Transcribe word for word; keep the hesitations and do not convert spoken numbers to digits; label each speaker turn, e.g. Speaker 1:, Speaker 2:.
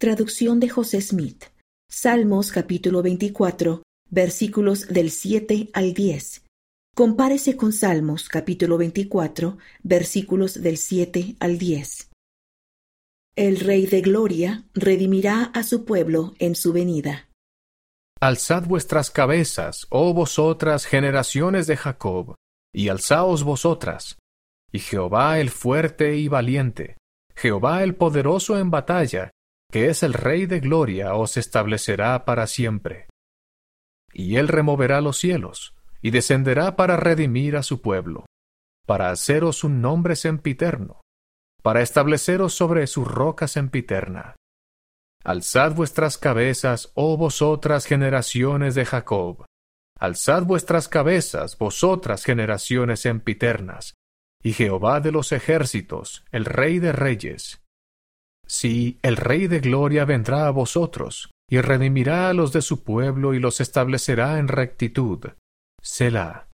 Speaker 1: Traducción de José Smith. Salmos capítulo veinticuatro, versículos del siete al diez. Compárese con Salmos capítulo veinticuatro, versículos del siete al diez. El Rey de Gloria redimirá a su pueblo en su venida.
Speaker 2: Alzad vuestras cabezas, oh vosotras generaciones de Jacob, y alzaos vosotras. Y Jehová el fuerte y valiente, Jehová el poderoso en batalla, que es el Rey de Gloria, os establecerá para siempre. Y él removerá los cielos, y descenderá para redimir a su pueblo, para haceros un nombre sempiterno, para estableceros sobre su roca sempiterna. Alzad vuestras cabezas, oh vosotras generaciones de Jacob. Alzad vuestras cabezas, vosotras generaciones sempiternas, y Jehová de los ejércitos, el Rey de reyes. Sí, el Rey de Gloria vendrá a vosotros, y redimirá a los de su pueblo y los establecerá en rectitud. Selah.